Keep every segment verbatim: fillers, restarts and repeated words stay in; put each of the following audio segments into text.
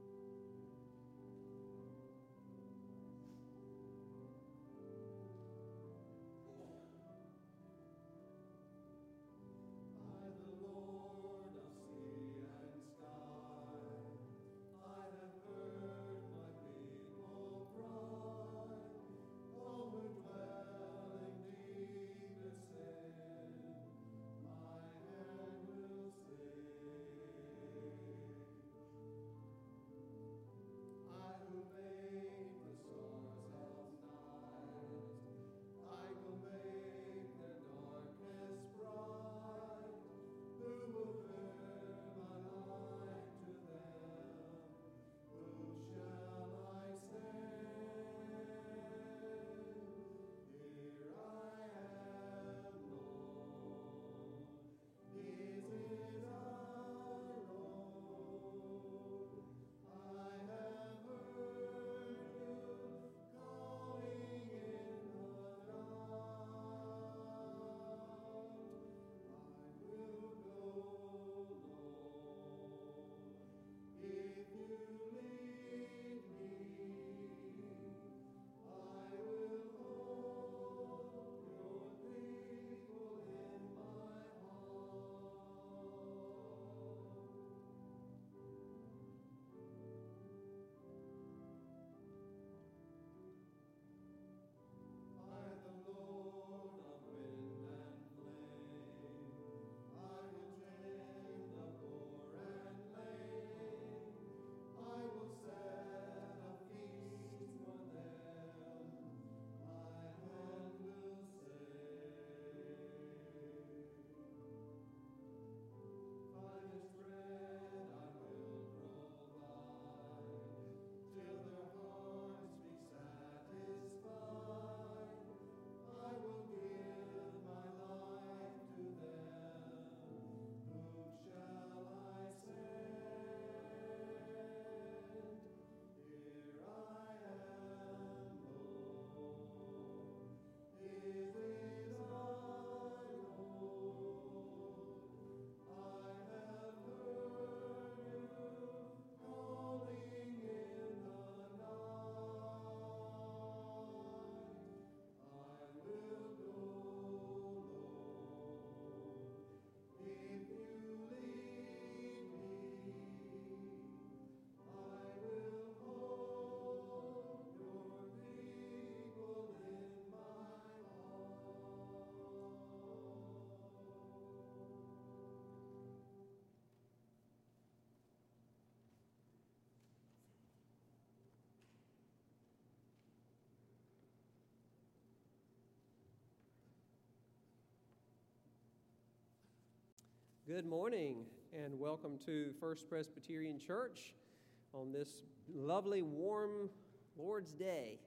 Good morning and welcome to First Presbyterian Church on this lovely, warm Lord's Day.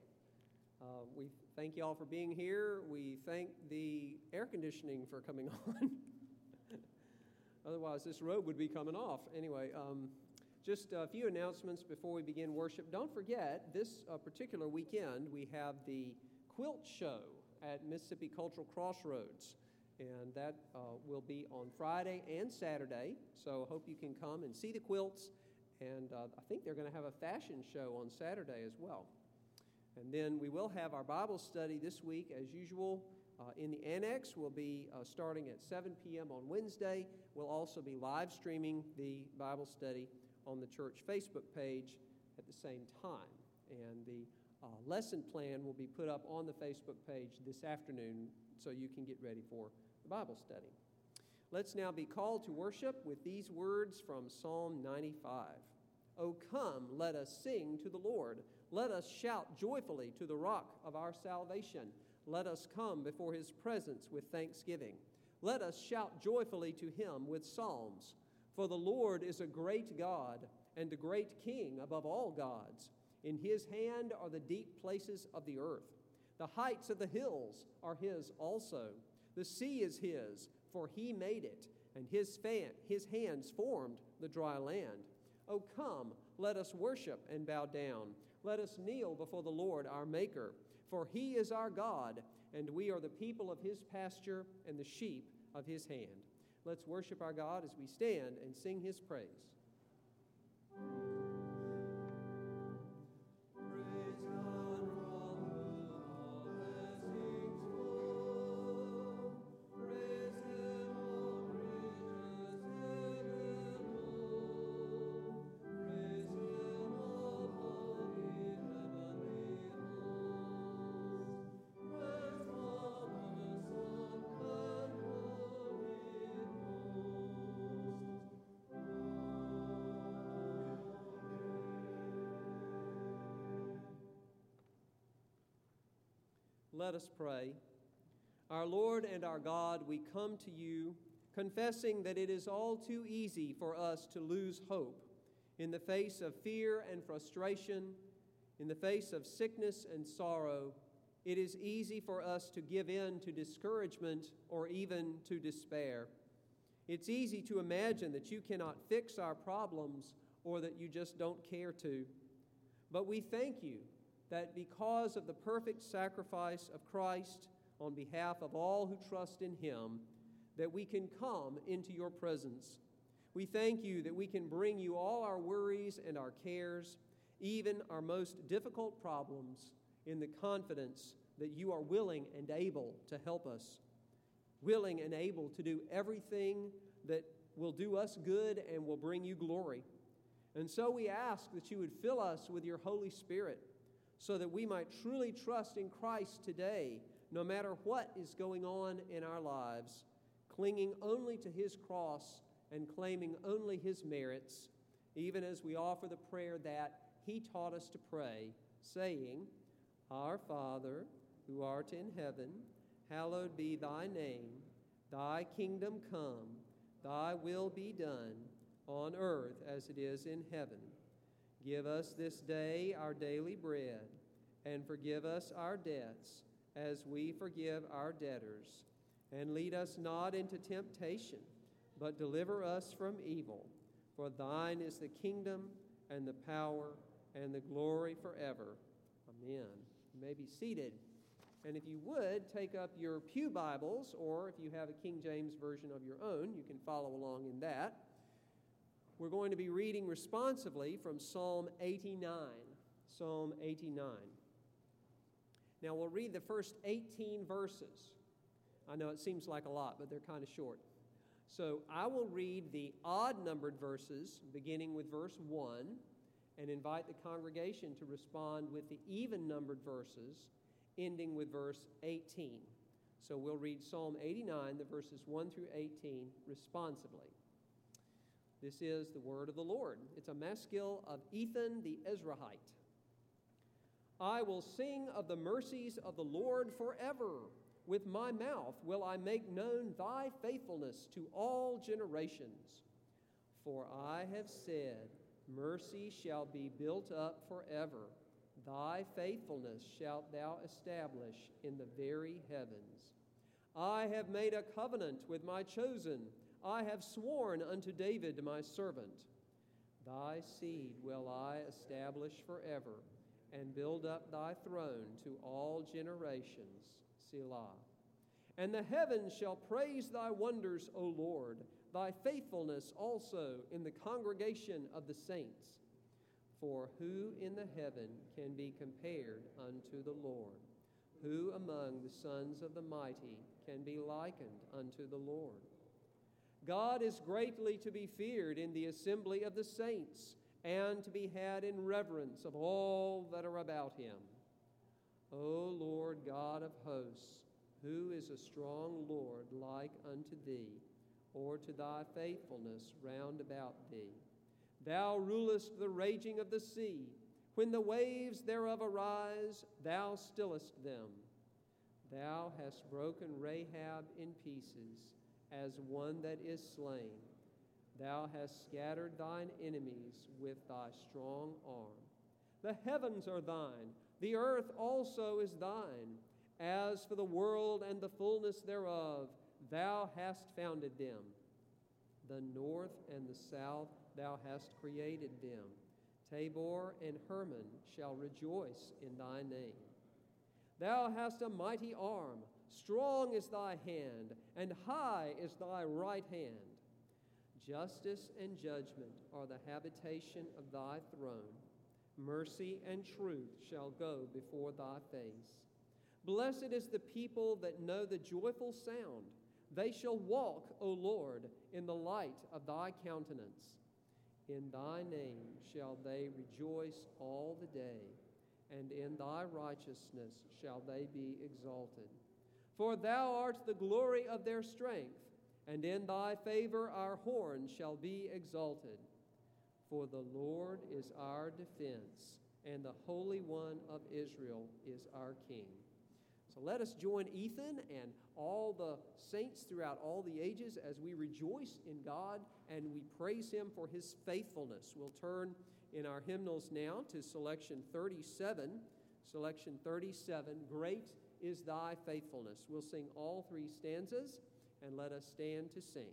Uh, we thank you all for being here. We thank the air conditioning for coming on. Otherwise, this robe would be coming off. Anyway, um, just a few announcements before we begin worship. Don't forget, this uh, particular weekend, we have the quilt show at Mississippi Cultural Crossroads. And that uh, will be on Friday and Saturday, so I hope you can come and see the quilts. And uh, I think they're going to have a fashion show on Saturday as well. And then we will have our Bible study this week, as usual, uh, in the annex. We'll be uh, starting at seven p.m. on Wednesday. We'll also be live streaming the Bible study on the church Facebook page at the same time. And the uh, lesson plan will be put up on the Facebook page this afternoon so you can get ready for the Bible study. Let's now be called to worship with these words from Psalm ninety-five. O come, let us sing to the Lord. Let us shout joyfully to the rock of our salvation. Let us come before his presence with thanksgiving. Let us shout joyfully to him with psalms. For the Lord is a great God and a great King above all gods. In his hand are the deep places of the earth. The heights of the hills are his also. The sea is his, for he made it, and his fan, his hands formed the dry land. O come, let us worship and bow down. Let us kneel before the Lord our Maker, for he is our God, and we are the people of his pasture and the sheep of his hand. Let's worship our God as we stand and sing his praise. Let us pray. Our Lord and our God, we come to you confessing that it is all too easy for us to lose hope in the face of fear and frustration, in the face of sickness and sorrow. It is easy for us to give in to discouragement or even to despair. It's easy to imagine that you cannot fix our problems or that you just don't care to. But we thank you that because of the perfect sacrifice of Christ on behalf of all who trust in him, that we can come into your presence. We thank you that we can bring you all our worries and our cares, even our most difficult problems, in the confidence that you are willing and able to help us, willing and able to do everything that will do us good and will bring you glory. And so we ask that you would fill us with your Holy Spirit so that we might truly trust in Christ today, no matter what is going on in our lives, clinging only to his cross and claiming only his merits, even as we offer the prayer that he taught us to pray, saying, Our Father, who art in heaven, hallowed be thy name. Thy kingdom come, thy will be done, on earth as it is in heaven. Give us this day our daily bread, and forgive us our debts, as we forgive our debtors. And lead us not into temptation, but deliver us from evil. For thine is the kingdom, and the power, and the glory forever. Amen. You may be seated. And if you would, take up your pew Bibles, or if you have a King James version of your own, you can follow along in that. We're going to be reading responsively from Psalm eighty-nine. Psalm eighty-nine. Now we'll read the first eighteen verses. I know it seems like a lot, but they're kind of short. So I will read the odd-numbered verses, beginning with verse one, and invite the congregation to respond with the even-numbered verses, ending with verse eighteen. So we'll read Psalm eighty-nine, the verses one through eighteen, responsively. This is the word of the Lord. It's a maskil of Ethan the Ezrahite. I will sing of the mercies of the Lord forever. With my mouth will I make known thy faithfulness to all generations. For I have said, mercy shall be built up forever. Thy faithfulness shalt thou establish in the very heavens. I have made a covenant with my chosen. I have sworn unto David my servant. Thy seed will I establish forever, and build up thy throne to all generations. Selah. And the heavens shall praise thy wonders, O Lord, thy faithfulness also in the congregation of the saints. For who in the heaven can be compared unto the Lord? Who among the sons of the mighty can be likened unto the Lord? God is greatly to be feared in the assembly of the saints, and to be had in reverence of all that are about him. O Lord God of hosts, who is a strong Lord like unto thee, or to thy faithfulness round about thee? Thou rulest the raging of the sea. When the waves thereof arise, thou stillest them. Thou hast broken Rahab in pieces, as one that is slain. Thou hast scattered thine enemies with thy strong arm. The heavens are thine, the earth also is thine. As for the world and the fullness thereof, thou hast founded them. The north and the south thou hast created them. Tabor and Hermon shall rejoice in thy name. Thou hast a mighty arm, strong is thy hand, and high is thy right hand. Justice and judgment are the habitation of thy throne. Mercy and truth shall go before thy face. Blessed is the people that know the joyful sound. They shall walk, O Lord, in the light of thy countenance. In thy name shall they rejoice all the day, and in thy righteousness shall they be exalted. For thou art the glory of their strength, and in thy favor our horn shall be exalted. For the Lord is our defense, and the Holy One of Israel is our King. So let us join Ethan and all the saints throughout all the ages as we rejoice in God and we praise Him for His faithfulness. We'll turn in our hymnals now to selection thirty-seven. Selection thirty-seven, Great is Thy Faithfulness. We'll sing all three stanzas, and let us stand to sing.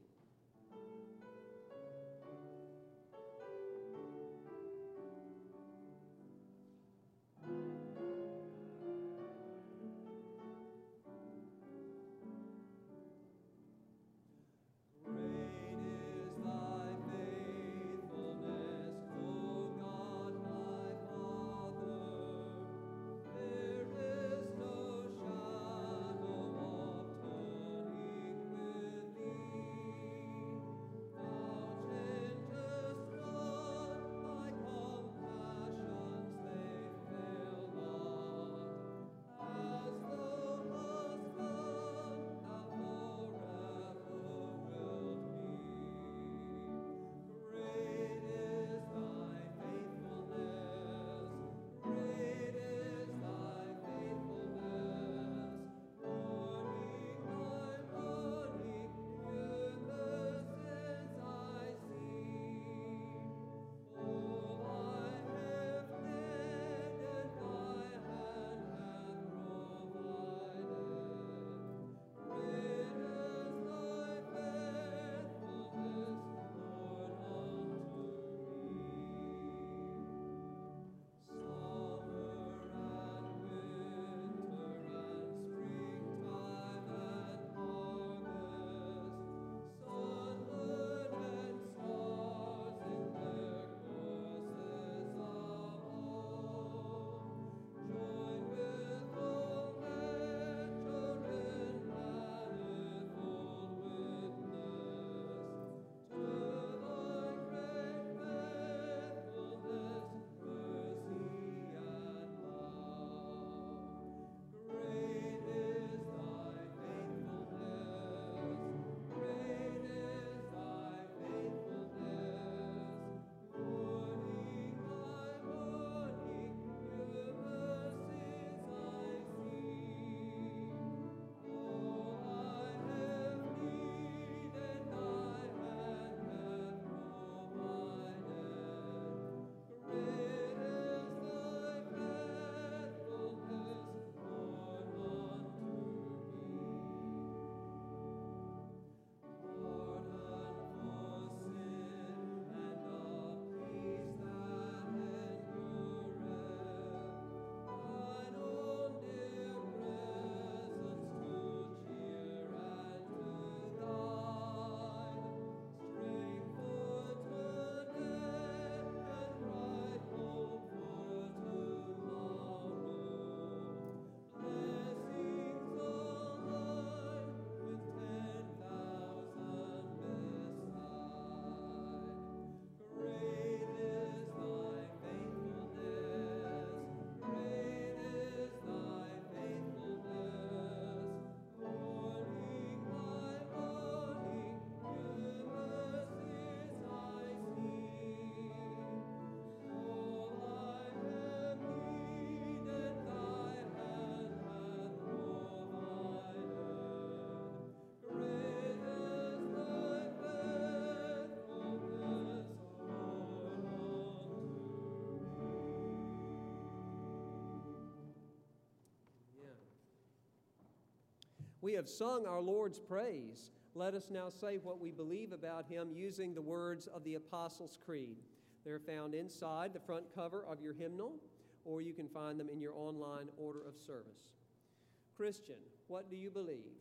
We have sung our Lord's praise. Let us now say what we believe about Him using the words of the Apostles' Creed. They're found inside the front cover of your hymnal, or you can find them in your online order of service. Christian, what do you believe?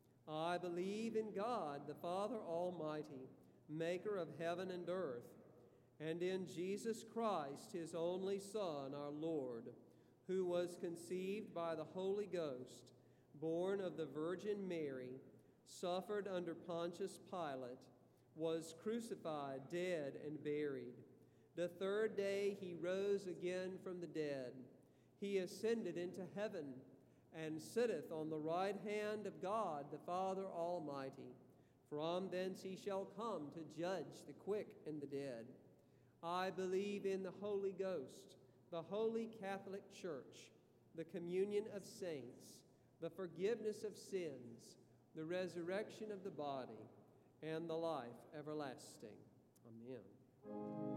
I believe in God, the Father Almighty, maker of heaven and earth, and in Jesus Christ, His only Son, our Lord, who was conceived by the Holy Ghost, born of the Virgin Mary, suffered under Pontius Pilate, was crucified, dead, and buried. The third day He rose again from the dead. He ascended into heaven and sitteth on the right hand of God, the Father Almighty. From thence He shall come to judge the quick and the dead. I believe in the Holy Ghost, the Holy Catholic Church, the communion of saints, the forgiveness of sins, the resurrection of the body, and the life everlasting. Amen.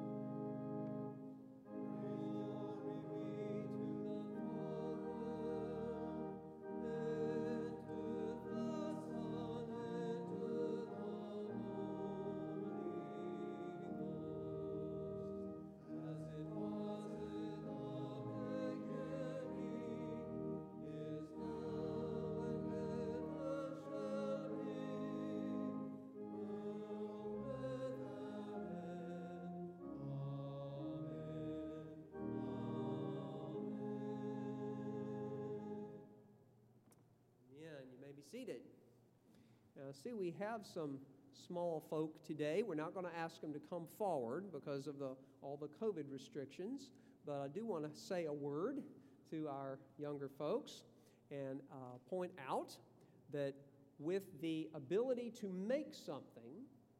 Seated. Now, see, we have some small folk today. We're not going to ask them to come forward because of the all the COVID restrictions, but I do want to say a word to our younger folks and uh, point out that with the ability to make something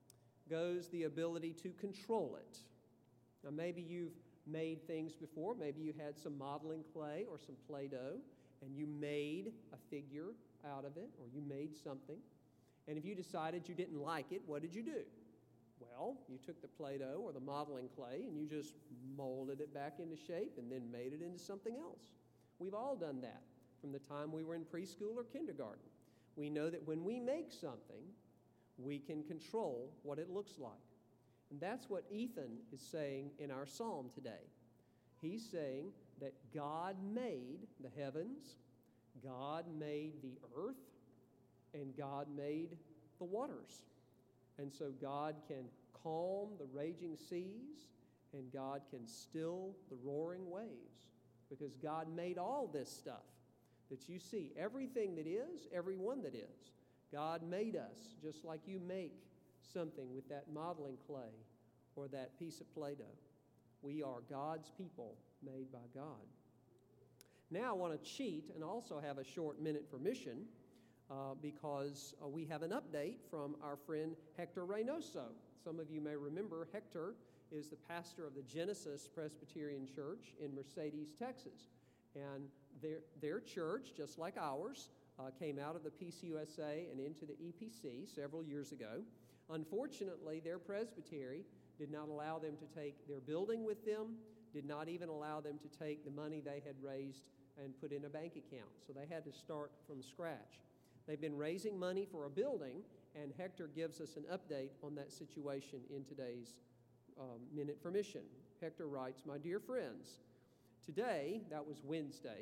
goes the ability to control it. Now, maybe you've made things before. Maybe you had some modeling clay or some Play-Doh, and you made a figure out of it, or you made something. And if you decided you didn't like it, what did you do? Well, you took the Play-Doh or the modeling clay and you just molded it back into shape and then made it into something else. We've all done that from the time we were in preschool or kindergarten. We know that when we make something, we can control what it looks like. And that's what Ethan is saying in our psalm today. He's saying that God made the heavens, God made the earth, and God made the waters. And so God can calm the raging seas, and God can still the roaring waves, because God made all this stuff that you see. Everything that is, everyone that is. God made us just like you make something with that modeling clay or that piece of Play-Doh. We are God's people made by God. Now I want to cheat and also have a short minute for mission uh, because uh, we have an update from our friend Hector Reynoso. Some of you may remember Hector is the pastor of the Genesis Presbyterian Church in Mercedes, Texas. And their, their church, just like ours, uh, came out of the P C U S A and into the E P C several years ago. Unfortunately, their presbytery did not allow them to take their building with them, did not even allow them to take the money they had raised and put in a bank account. So they had to start from scratch. They've been raising money for a building, and Hector gives us an update on that situation in today's um, Minute for Mission. Hector writes, "My dear friends, today," that was Wednesday,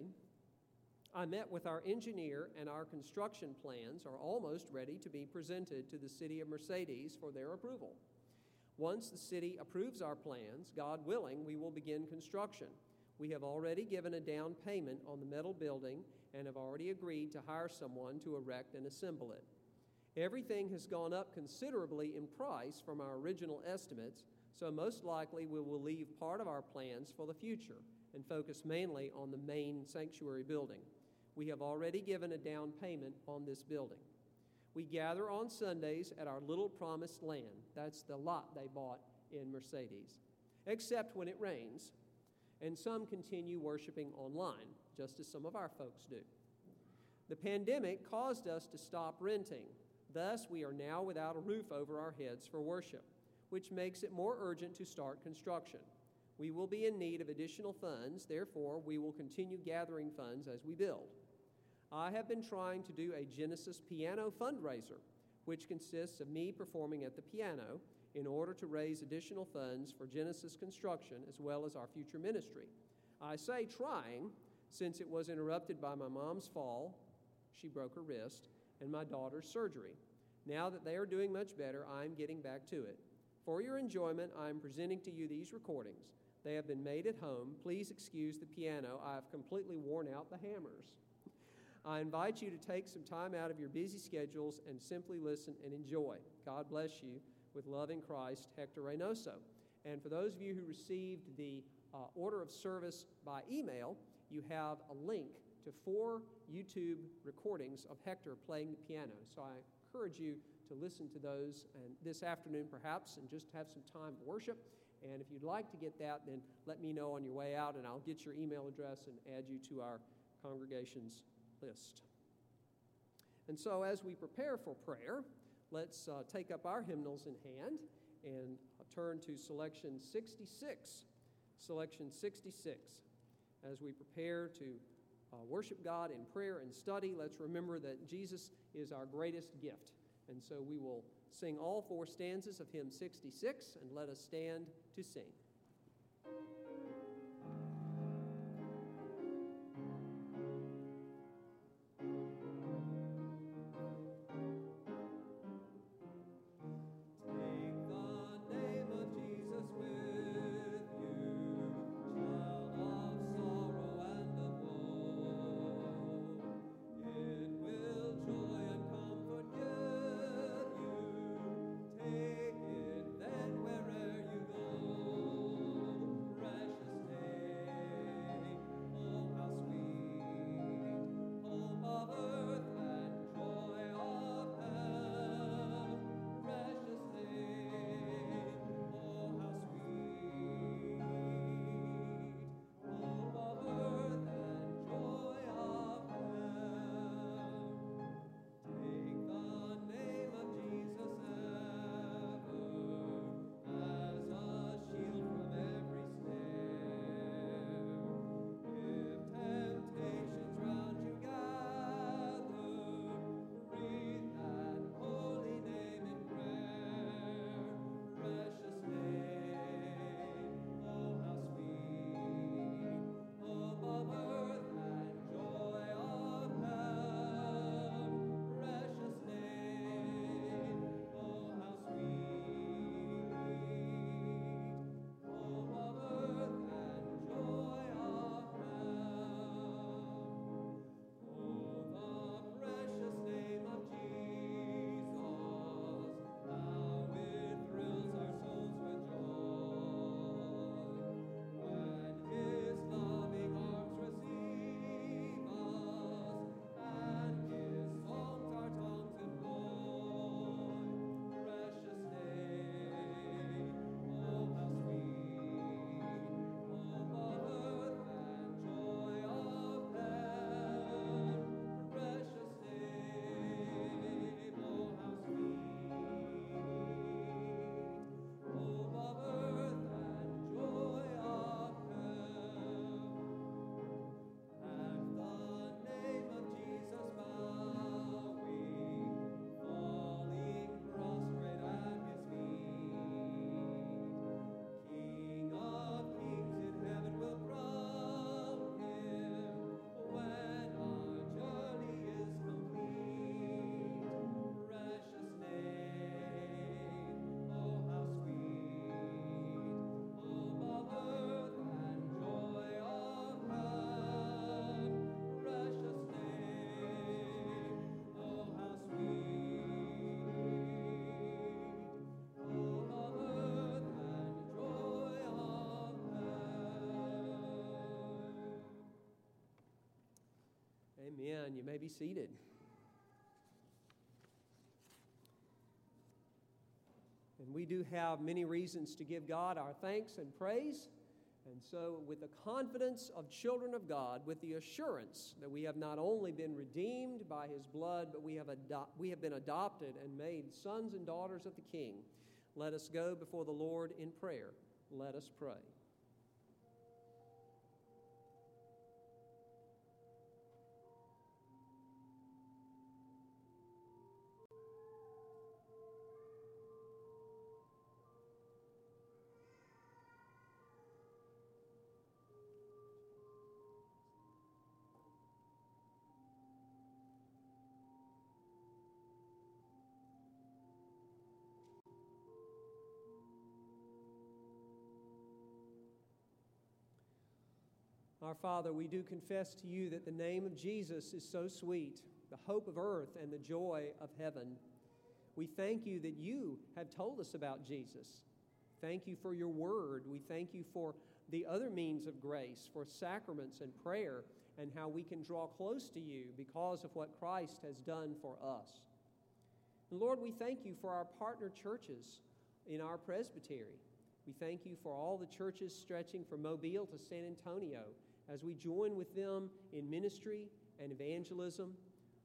"I met with our engineer, and our construction plans are almost ready to be presented to the city of Mercedes for their approval. Once the city approves our plans, God willing, we will begin construction. We have already given a down payment on the metal building and have already agreed to hire someone to erect and assemble it. Everything has gone up considerably in price from our original estimates, so most likely we will leave part of our plans for the future and focus mainly on the main sanctuary building. We have already given a down payment on this building. We gather on Sundays at our little promised land." That's the lot they bought in Mercedes. "Except when it rains. And some continue worshiping online, just as some of our folks do. The pandemic caused us to stop renting. Thus, we are now without a roof over our heads for worship, which makes it more urgent to start construction. We will be in need of additional funds, therefore we will continue gathering funds as we build. I have been trying to do a Genesis piano fundraiser, which consists of me performing at the piano in order to raise additional funds for Genesis construction as well as our future ministry. I say trying, since it was interrupted by my mom's fall, she broke her wrist, and my daughter's surgery. Now that they are doing much better, I am getting back to it. For your enjoyment, I am presenting to you these recordings. They have been made at home. Please excuse the piano. I have completely worn out the hammers. I invite you to take some time out of your busy schedules and simply listen and enjoy. God bless you. With love in Christ, Hector Reynoso." And for those of you who received the uh, order of service by email, you have a link to four YouTube recordings of Hector playing the piano. So I encourage you to listen to those and this afternoon perhaps and just have some time of worship. And if you'd like to get that, then let me know on your way out and I'll get your email address and add you to our congregation's list. And so as we prepare for prayer, let's uh, take up our hymnals in hand and turn to selection sixty-six. Selection sixty-six. As we prepare to uh, worship God in prayer and study, let's remember that Jesus is our greatest gift. And so we will sing all four stanzas of hymn sixty-six, and let us stand to sing. Amen. You may be seated. And we do have many reasons to give God our thanks and praise. And so, with the confidence of children of God, with the assurance that we have not only been redeemed by His blood, but we have, ado- we have been adopted and made sons and daughters of the King, let us go before the Lord in prayer. Let us pray. Our Father, we do confess to you that the name of Jesus is so sweet, the hope of earth and the joy of heaven. We thank you that you have told us about Jesus. Thank you for your word. We thank you for the other means of grace, for sacraments and prayer, and how we can draw close to you because of what Christ has done for us. And Lord, we thank you for our partner churches in our presbytery. We thank you for all the churches stretching from Mobile to San Antonio as we join with them in ministry and evangelism.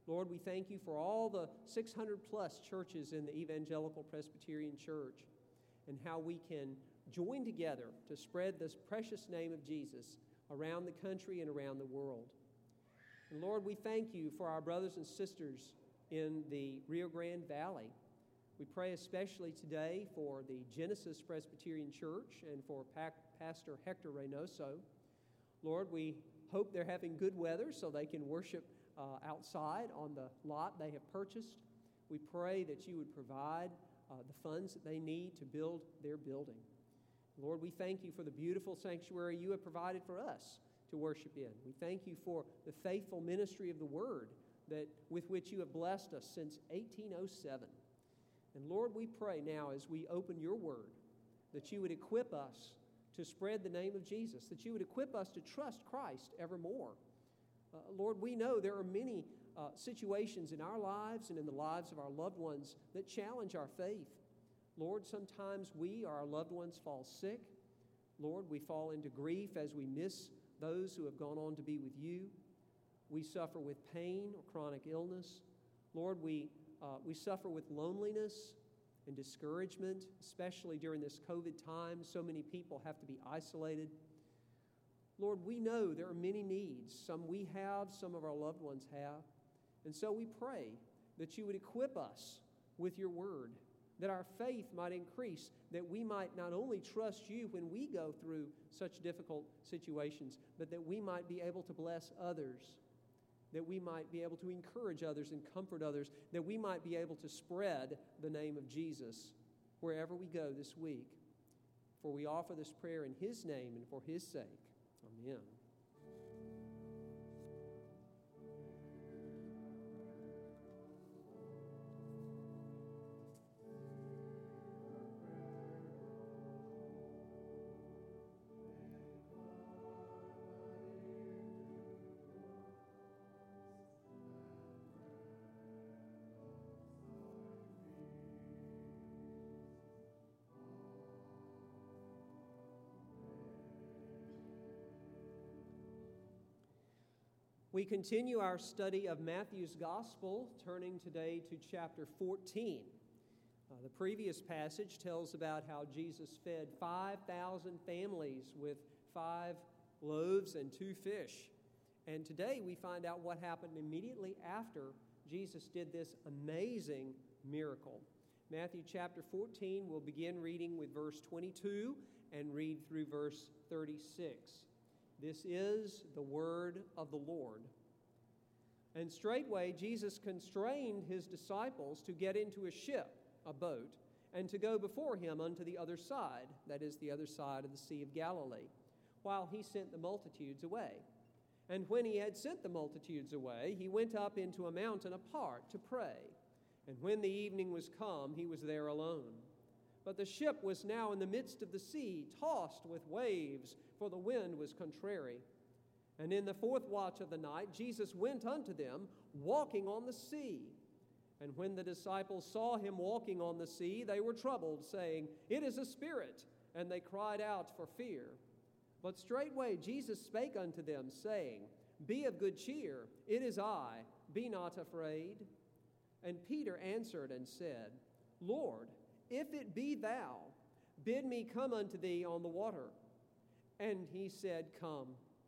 Lord, we thank you for all the six hundred plus churches in the Evangelical Presbyterian Church and how we can join together to spread this precious name of Jesus around the country and around the world. And Lord, we thank you for our brothers and sisters in the Rio Grande Valley. We pray especially today for the Genesis Presbyterian Church and for pa- Pastor Hector Reynoso. Lord, we hope they're having good weather so they can worship uh, outside on the lot they have purchased. We pray that you would provide uh, the funds that they need to build their building. Lord, we thank you for the beautiful sanctuary you have provided for us to worship in. We thank you for the faithful ministry of the Word that with which you have blessed us since eighteen oh seven. And Lord, we pray now as we open your Word that you would equip us to spread the name of Jesus, that you would equip us to trust Christ evermore. Uh, Lord, we know there are many uh, situations in our lives and in the lives of our loved ones that challenge our faith. Lord, sometimes we or our loved ones fall sick. Lord, we fall into grief as we miss those who have gone on to be with you. We suffer with pain or chronic illness. Lord, we, uh, we suffer with loneliness and discouragement, especially during this COVID time. So many people have to be isolated. Lord, we know there are many needs. Some we have, some of our loved ones have. And so we pray that you would equip us with your word, that our faith might increase, that we might not only trust you when we go through such difficult situations, but that we might be able to bless others, that we might be able to encourage others and comfort others, that we might be able to spread the name of Jesus wherever we go this week. For we offer this prayer in his name and for his sake. Amen. We continue our study of Matthew's Gospel, turning today to chapter fourteen. Uh, the previous passage tells about how Jesus fed five thousand families with five loaves and two fish. And today we find out what happened immediately after Jesus did this amazing miracle. Matthew chapter fourteen, we'll begin reading with verse twenty-two and read through verse thirty-six. This is the word of the Lord. And straightway Jesus constrained his disciples to get into a ship, a boat, and to go before him unto the other side, that is, the other side of the Sea of Galilee, while he sent the multitudes away. And when he had sent the multitudes away, he went up into a mountain apart to pray. And when the evening was come, he was there alone. But the ship was now in the midst of the sea, tossed with waves, for the wind was contrary. And in the fourth watch of the night, Jesus went unto them, walking on the sea. And when the disciples saw him walking on the sea, they were troubled, saying, It is a spirit. And they cried out for fear. But straightway Jesus spake unto them, saying, Be of good cheer, it is I, be not afraid. And Peter answered and said, Lord, if it be thou, bid me come unto thee on the water. And he said, Come.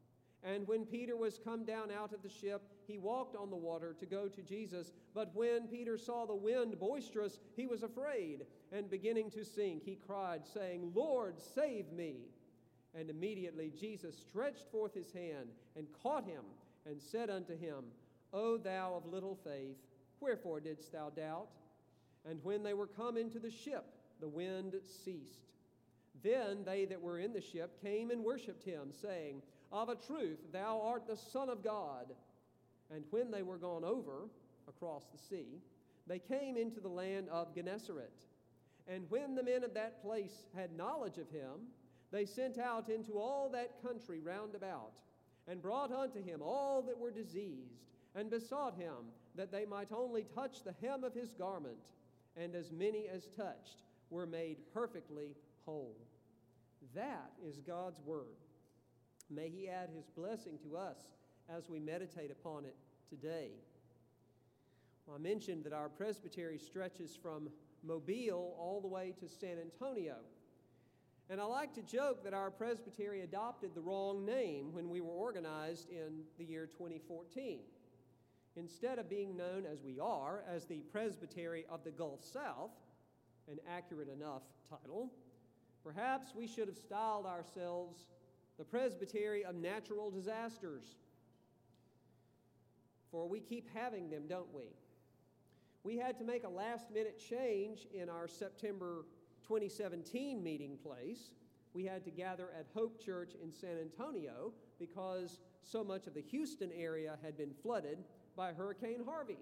And when Peter was come down out of the ship, he walked on the water to go to Jesus. But when Peter saw the wind boisterous, he was afraid, and beginning to sink, he cried, saying, Lord, save me. And immediately Jesus stretched forth his hand, and caught him, and said unto him, O thou of little faith, wherefore didst thou doubt? And when they were come into the ship, the wind ceased. Then they that were in the ship came and worshipped him, saying, Of a truth thou art the Son of God. And when they were gone over across the sea, they came into the land of Gennesaret. And when the men of that place had knowledge of him, they sent out into all that country round about, and brought unto him all that were diseased, and besought him that they might only touch the hem of his garment. And as many as touched were made perfectly whole. That is God's word. May he add his blessing to us as we meditate upon it today. I mentioned that our presbytery stretches from Mobile all the way to San Antonio. And I like to joke that our presbytery adopted the wrong name when we were organized in the year twenty fourteen. Instead of being known as we are, as the Presbytery of the Gulf South, an accurate enough title, perhaps we should have styled ourselves the Presbytery of Natural Disasters. For we keep having them, don't we? We had to make a last-minute change in our September twenty seventeen meeting place. We had to gather at Hope Church in San Antonio because so much of the Houston area had been flooded by Hurricane Harvey.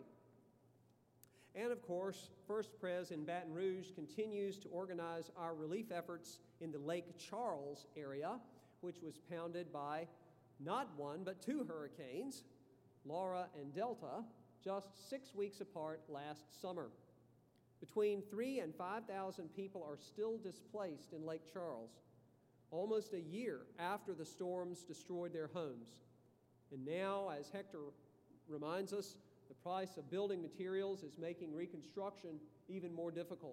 And of course, First Pres in Baton Rouge continues to organize our relief efforts in the Lake Charles area, which was pounded by not one but two hurricanes, Laura and Delta, just six weeks apart last summer. Between three and five thousand people are still displaced in Lake Charles, almost a year after the storms destroyed their homes. And now, as Hector reminds us, the price of building materials is making reconstruction even more difficult.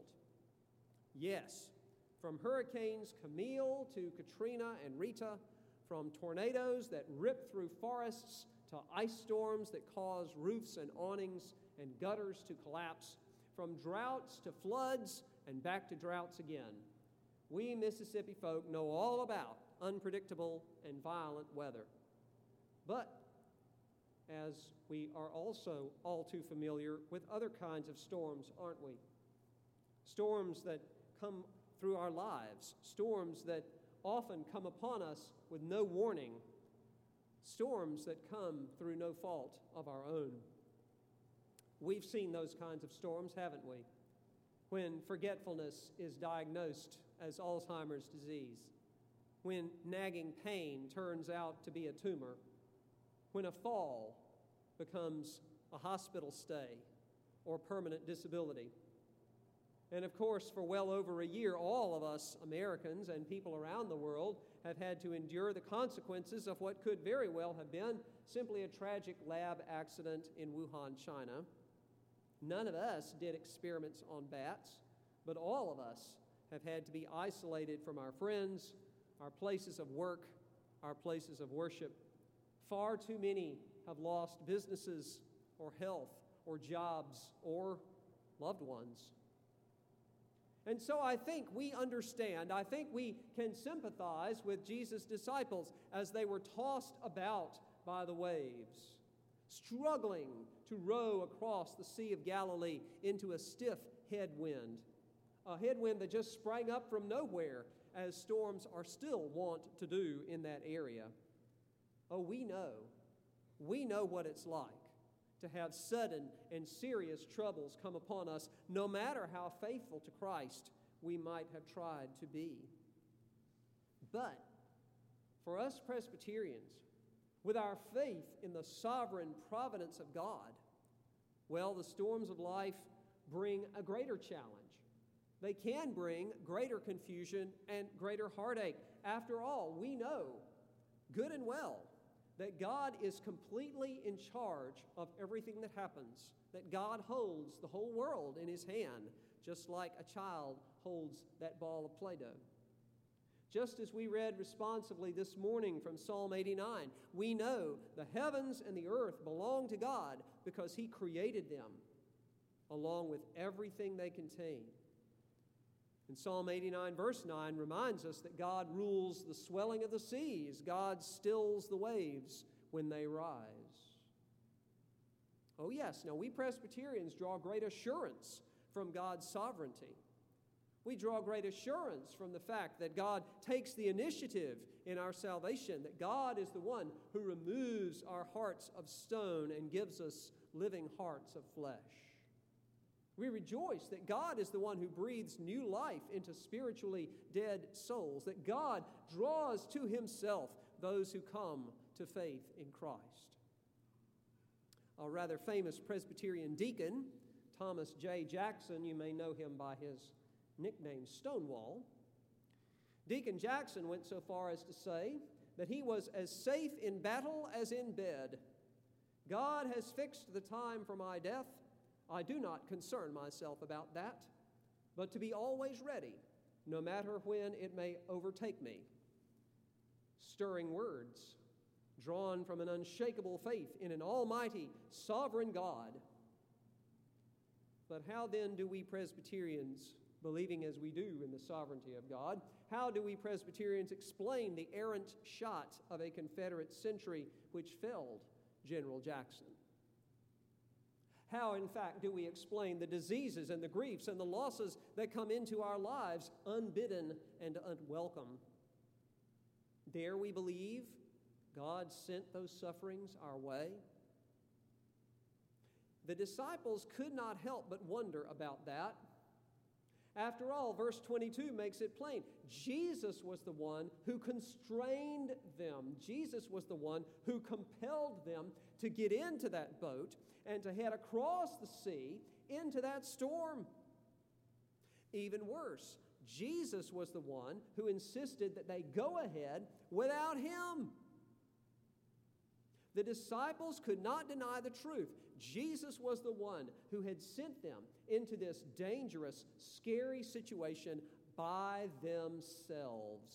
Yes, from Hurricanes Camille to Katrina and Rita, from tornadoes that rip through forests to ice storms that cause roofs and awnings and gutters to collapse, from droughts to floods and back to droughts again. We Mississippi folk know all about unpredictable and violent weather. But as we are also all too familiar with other kinds of storms, aren't we? Storms that come through our lives, storms that often come upon us with no warning, storms that come through no fault of our own. We've seen those kinds of storms, haven't we? When forgetfulness is diagnosed as Alzheimer's disease, when nagging pain turns out to be a tumor, when a fall becomes a hospital stay or permanent disability. And of course, for well over a year, all of us Americans and people around the world have had to endure the consequences of what could very well have been simply a tragic lab accident in Wuhan, China. None of us did experiments on bats, but all of us have had to be isolated from our friends, our places of work, our places of worship. Far too many have lost businesses or health or jobs or loved ones. And so I think we understand, I think we can sympathize with Jesus' disciples as they were tossed about by the waves, struggling to row across the Sea of Galilee into a stiff headwind, a headwind that just sprang up from nowhere, as storms are still wont to do in that area. Oh, we know, we know what it's like to have sudden and serious troubles come upon us, no matter how faithful to Christ we might have tried to be. But for us Presbyterians, with our faith in the sovereign providence of God, well, the storms of life bring a greater challenge. They can bring greater confusion and greater heartache. After all, we know good and well that God is completely in charge of everything that happens, that God holds the whole world in his hand, just like a child holds that ball of Play-Doh. Just as we read responsively this morning from Psalm eighty-nine, we know the heavens and the earth belong to God because he created them, along with everything they contain. And Psalm eighty-nine, verse nine, reminds us that God rules the swelling of the seas. God stills the waves when they rise. Oh yes, now we Presbyterians draw great assurance from God's sovereignty. We draw great assurance from the fact that God takes the initiative in our salvation, that God is the one who removes our hearts of stone and gives us living hearts of flesh. We rejoice that God is the one who breathes new life into spiritually dead souls, that God draws to himself those who come to faith in Christ. A rather famous Presbyterian deacon, Thomas J. Jackson, you may know him by his nickname Stonewall. Deacon Jackson went so far as to say that he was as safe in battle as in bed. God has fixed the time for my death. I do not concern myself about that, but to be always ready, no matter when it may overtake me. Stirring words, drawn from an unshakable faith in an almighty, sovereign God. But how then do we Presbyterians, believing as we do in the sovereignty of God, how do we Presbyterians explain the errant shot of a Confederate sentry which felled General Jackson? How, in fact, do we explain the diseases and the griefs and the losses that come into our lives unbidden and unwelcome? Dare we believe God sent those sufferings our way? The disciples could not help but wonder about that. After all, verse twenty-two makes it plain. Jesus was the one who constrained them. Jesus was the one who compelled them to get into that boat and to head across the sea into that storm. Even worse, Jesus was the one who insisted that they go ahead without him. The disciples could not deny the truth. Jesus was the one who had sent them into this dangerous, scary situation by themselves.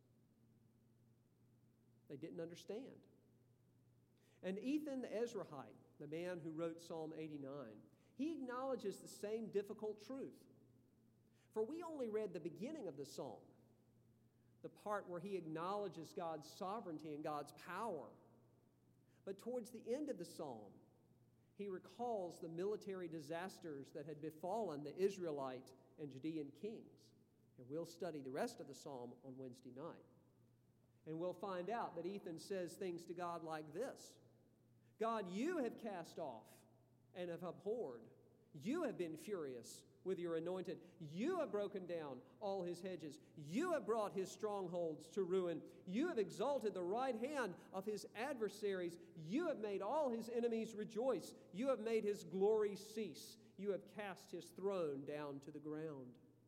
They didn't understand. And Ethan the Ezrahite, the man who wrote Psalm eighty-nine, he acknowledges the same difficult truth. For we only read the beginning of the psalm, the part where he acknowledges God's sovereignty and God's power. But towards the end of the psalm, he recalls the military disasters that had befallen the Israelite and Judean kings. And we'll study the rest of the psalm on Wednesday night. And we'll find out that Ethan says things to God like this: God, you have cast off and have abhorred. You have been furious with your anointed. You have broken down all his hedges. You have brought his strongholds to ruin. You have exalted the right hand of his adversaries. You have made all his enemies rejoice. You have made his glory cease. You have cast his throne down to the ground.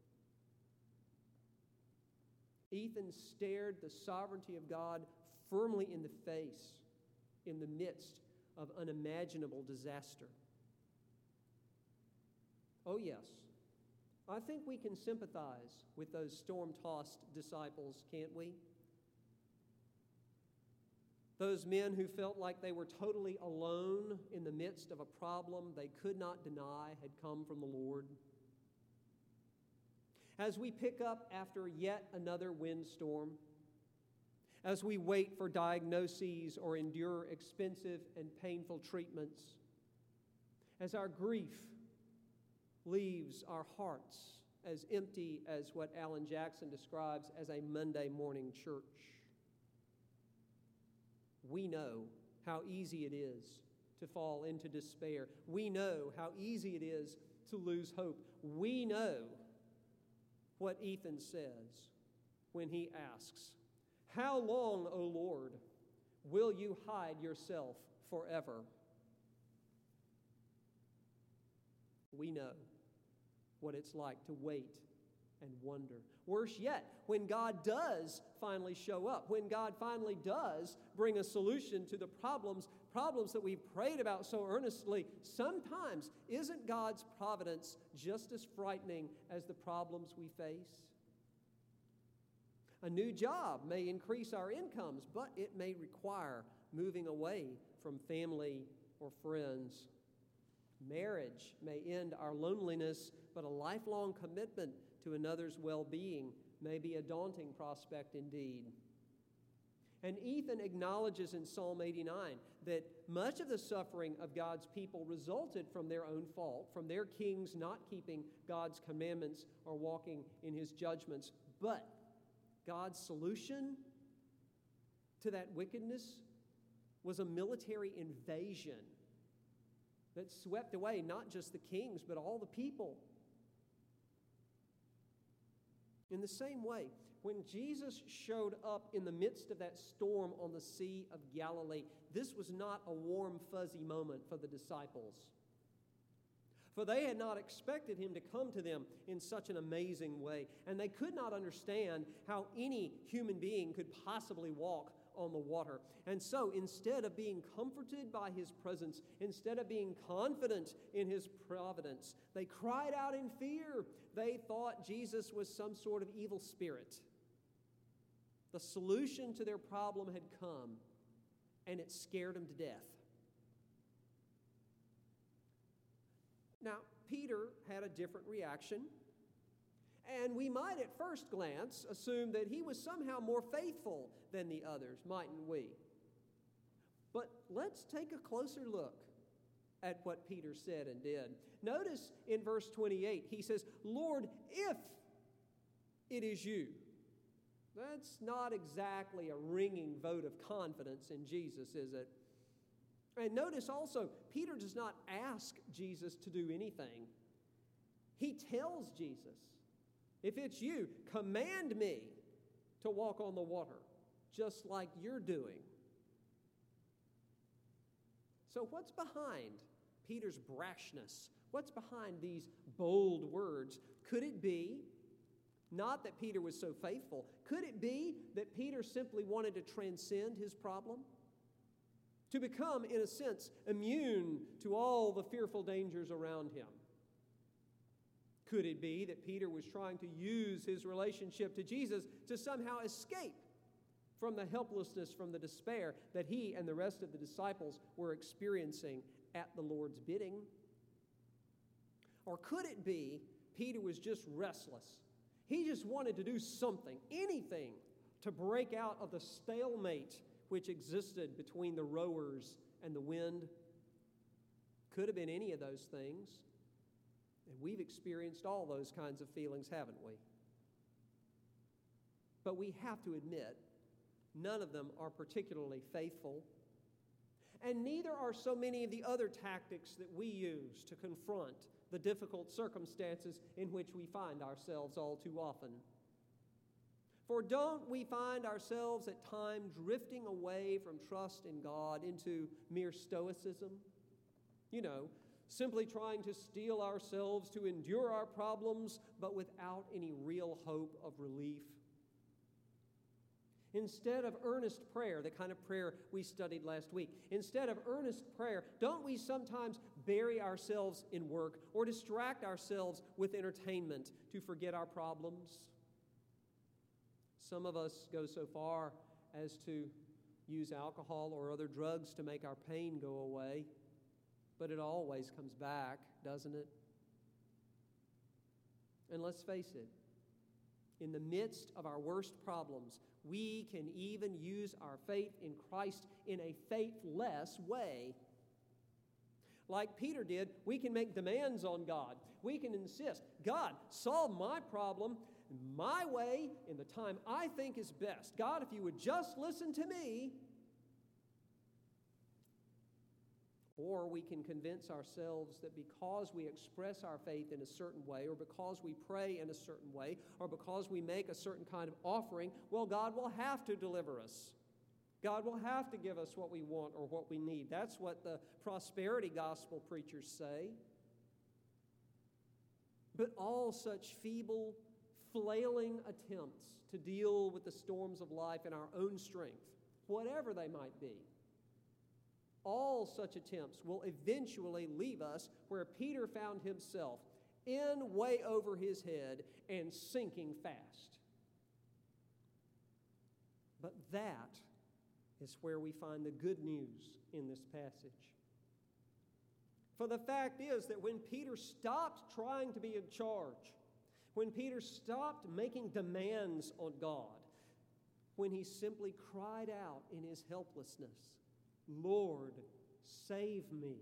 Ethan stared the sovereignty of God firmly in the face in the midst of unimaginable disaster. Oh, yes, I think we can sympathize with those storm-tossed disciples, can't we? Those men who felt like they were totally alone in the midst of a problem they could not deny had come from the Lord. As we pick up after yet another windstorm, as we wait for diagnoses or endure expensive and painful treatments, as our grief leaves our hearts as empty as what Alan Jackson describes as a Monday morning church, we know how easy it is to fall into despair. We know how easy it is to lose hope. We know what Ethan says when he asks, "How long, O Lord, will you hide yourself forever?" We know what it's like to wait and wonder. Worse yet, when God does finally show up, when God finally does bring a solution to the problems, problems that we've prayed about so earnestly, sometimes isn't God's providence just as frightening as the problems we face? A new job may increase our incomes, but it may require moving away from family or friends. Marriage may end our loneliness, but a lifelong commitment to another's well-being may be a daunting prospect indeed. And Ethan acknowledges in Psalm eighty-nine that much of the suffering of God's people resulted from their own fault, from their kings not keeping God's commandments or walking in his judgments. But God's solution to that wickedness was a military invasion that swept away not just the kings, but all the people. In the same way, when Jesus showed up in the midst of that storm on the Sea of Galilee, this was not a warm, fuzzy moment for the disciples. For they had not expected him to come to them in such an amazing way, and they could not understand how any human being could possibly walk on the water. And so, instead of being comforted by his presence, instead of being confident in his providence, they cried out in fear. They thought Jesus was some sort of evil spirit. The solution to their problem had come, and it scared them to death. Now, Peter had a different reaction, and we might at first glance assume that he was somehow more faithful than the others, mightn't we? But let's take a closer look at what Peter said and did. Notice in verse twenty-eight, he says, "Lord, if it is you." That's not exactly a ringing vote of confidence in Jesus, is it? And notice also, Peter does not ask Jesus to do anything. He tells Jesus, "If it's you, command me to walk on the water, just like you're doing." So what's behind Peter's brashness? What's behind these bold words? Could it be not that Peter was so faithful? Could it be that Peter simply wanted to transcend his problem? To become, in a sense, immune to all the fearful dangers around him? Could it be that Peter was trying to use his relationship to Jesus to somehow escape from the helplessness, from the despair that he and the rest of the disciples were experiencing at the Lord's bidding? Or could it be Peter was just restless? He just wanted to do something, anything, to break out of the stalemate which existed between the rowers and the wind? Could have been any of those things. And we've experienced all those kinds of feelings, haven't we? But we have to admit, none of them are particularly faithful. And neither are so many of the other tactics that we use to confront the difficult circumstances in which we find ourselves all too often. For don't we find ourselves at times drifting away from trust in God into mere stoicism? You know, simply trying to steel ourselves to endure our problems, but without any real hope of relief. Instead of earnest prayer, the kind of prayer we studied last week, instead of earnest prayer, don't we sometimes bury ourselves in work or distract ourselves with entertainment to forget our problems? Some of us go so far as to use alcohol or other drugs to make our pain go away, but it always comes back, doesn't it? And let's face it, in the midst of our worst problems, we can even use our faith in Christ in a faithless way. Like Peter did, we can make demands on God. We can insist, "God, solve my problem my way in the time I think is best. God, if you would just listen to me." Or we can convince ourselves that because we express our faith in a certain way, or because we pray in a certain way, or because we make a certain kind of offering, well, God will have to deliver us. God will have to give us what we want or what we need. That's what the prosperity gospel preachers say. But all such feeble, flailing attempts to deal with the storms of life in our own strength, whatever they might be, all such attempts will eventually leave us where Peter found himself, in way over his head and sinking fast. But that is where we find the good news in this passage. For the fact is that when Peter stopped trying to be in charge, when Peter stopped making demands on God, when he simply cried out in his helplessness, "Lord, save me,"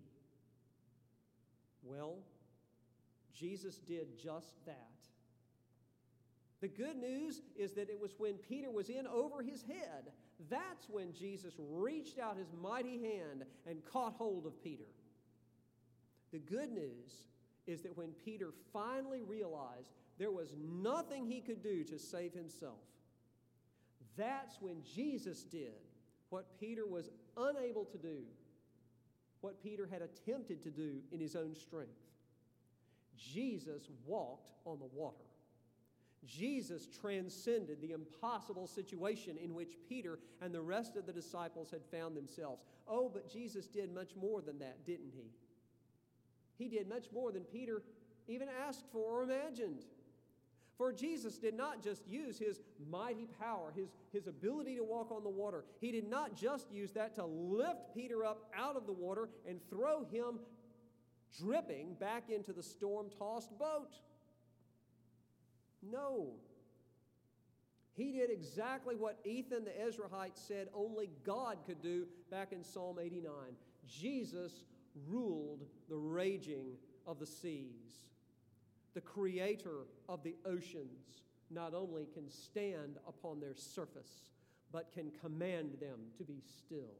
well, Jesus did just that. The good news is that it was when Peter was in over his head, that's when Jesus reached out his mighty hand and caught hold of Peter. The good news is that when Peter finally realized there was nothing he could do to save himself, that's when Jesus did what Peter was unable to do, what Peter had attempted to do in his own strength. Jesus walked on the water. Jesus transcended the impossible situation in which Peter and the rest of the disciples had found themselves. Oh, but Jesus did much more than that, didn't he? He did much more than Peter even asked for or imagined. For Jesus did not just use his mighty power, his, his ability to walk on the water. He did not just use that to lift Peter up out of the water and throw him dripping back into the storm-tossed boat. No. He did exactly what Ethan the Ezrahite said only God could do back in Psalm eighty-nine. Jesus ruled the raging of the seas. The creator of the oceans not only can stand upon their surface, but can command them to be still.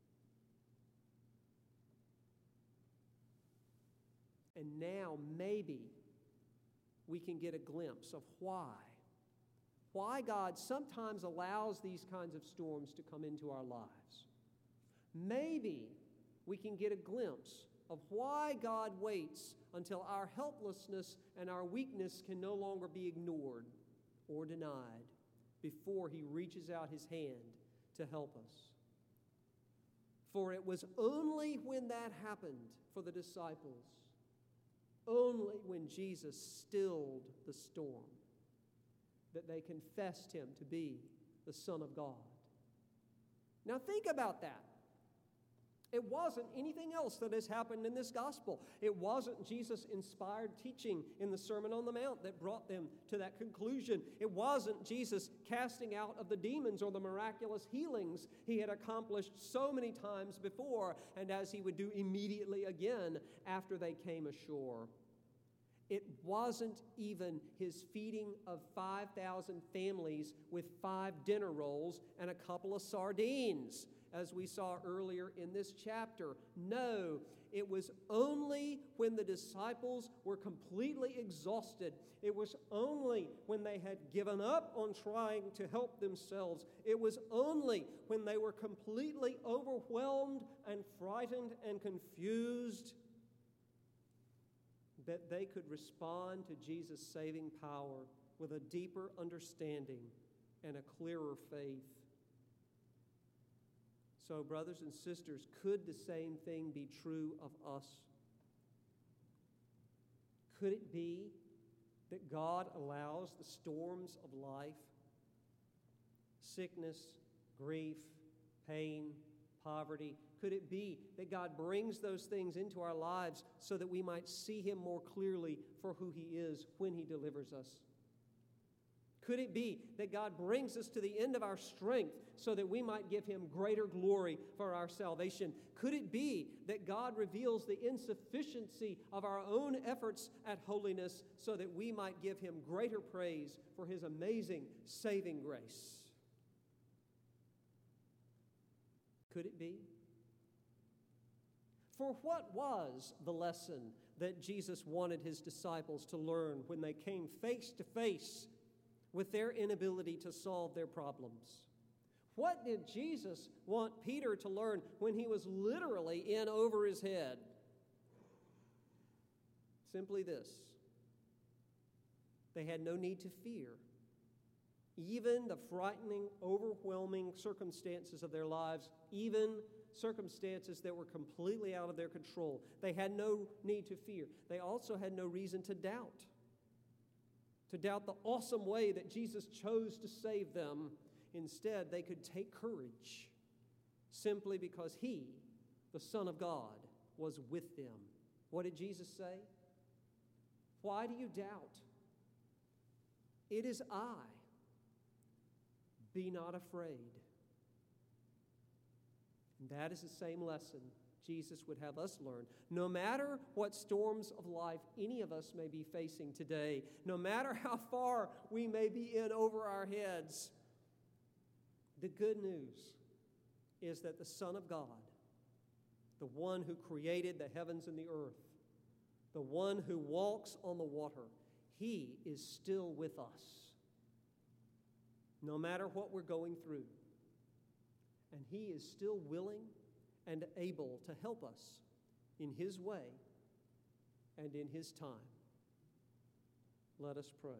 And now maybe we can get a glimpse of why. Why God sometimes allows these kinds of storms to come into our lives. Maybe we can get a glimpse of why God waits until our helplessness and our weakness can no longer be ignored or denied before he reaches out his hand to help us. For it was only when that happened for the disciples, only when Jesus stilled the storm, that they confessed him to be the Son of God. Now think about that. It wasn't anything else that has happened in this gospel. It wasn't Jesus' inspired teaching in the Sermon on the Mount that brought them to that conclusion. It wasn't Jesus casting out of the demons or the miraculous healings he had accomplished so many times before, and as he would do immediately again after they came ashore. It wasn't even his feeding of five thousand families with five dinner rolls and a couple of sardines, as we saw earlier in this chapter. No, it was only when the disciples were completely exhausted. It was only when they had given up on trying to help themselves. It was only when they were completely overwhelmed and frightened and confused that they could respond to Jesus' saving power with a deeper understanding and a clearer faith. So, brothers and sisters, could the same thing be true of us? Could it be that God allows the storms of life, sickness, grief, pain, poverty, could it be that God brings those things into our lives so that we might see him more clearly for who he is when he delivers us? Could it be that God brings us to the end of our strength so that we might give him greater glory for our salvation? Could it be that God reveals the insufficiency of our own efforts at holiness so that we might give him greater praise for his amazing saving grace? Could it be? For what was the lesson that Jesus wanted his disciples to learn when they came face to face with their inability to solve their problems? What did Jesus want Peter to learn when he was literally in over his head? Simply this: they had no need to fear even the frightening, overwhelming circumstances of their lives, even circumstances that were completely out of their control. They had no need to fear. They also had no reason to doubt. To doubt the awesome way that Jesus chose to save them. Instead, they could take courage simply because he, the Son of God, was with them. What did Jesus say? Why do you doubt? It is I. Be not afraid. And that is the same lesson Jesus would have us learn. No matter what storms of life any of us may be facing today, no matter how far we may be in over our heads, the good news is that the Son of God, the one who created the heavens and the earth, the one who walks on the water, he is still with us, no matter what we're going through. And he is still willing and able to help us in his way and in his time. Let us pray.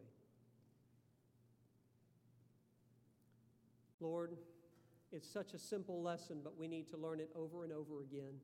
Lord, it's such a simple lesson, but we need to learn it over and over again.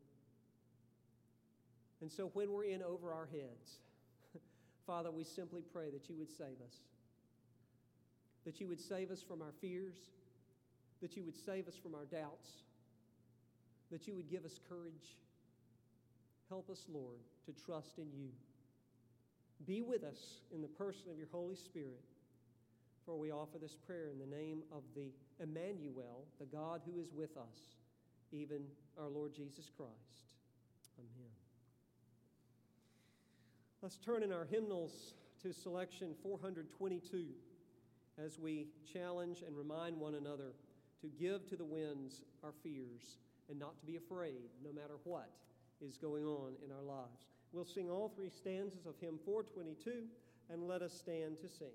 And so when we're in over our heads, Father, we simply pray that you would save us. That you would save us from our fears. That you would save us from our doubts. That you would give us courage. Help us, Lord, to trust in you. Be with us in the person of your Holy Spirit. For we offer this prayer in the name of the Emmanuel, the God who is with us, even our Lord Jesus Christ. Amen. Let's turn in our hymnals to selection four twenty-two as we challenge and remind one another to give to the winds our fears and not to be afraid no matter what is going on in our lives. We'll sing all three stanzas of hymn four twenty-two, and let us stand to sing.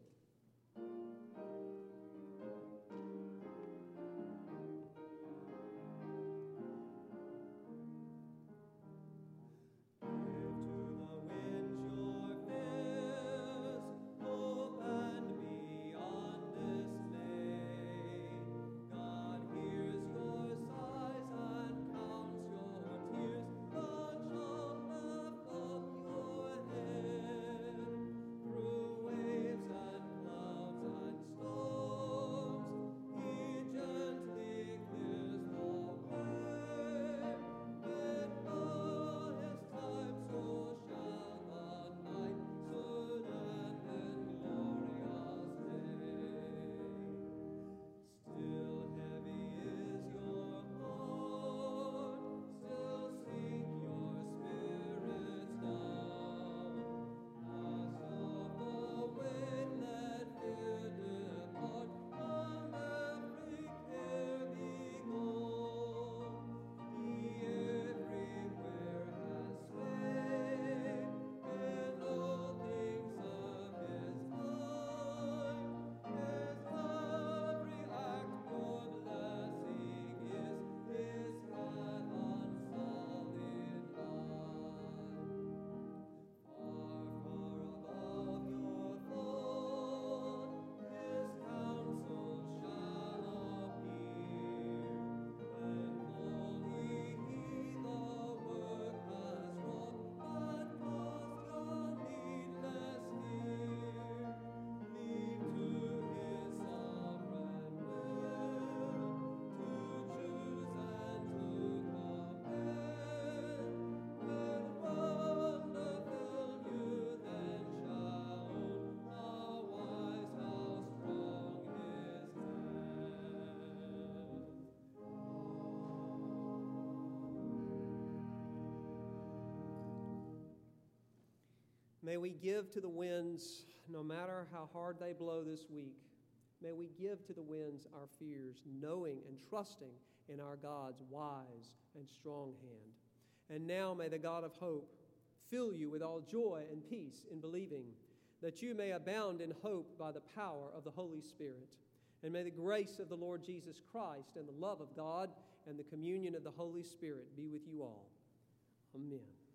May we give to the winds, no matter how hard they blow this week. May we give to the winds our fears, knowing and trusting in our God's wise and strong hand. And now may the God of hope fill you with all joy and peace in believing, that you may abound in hope by the power of the Holy Spirit. And may the grace of the Lord Jesus Christ and the love of God and the communion of the Holy Spirit be with you all. Amen.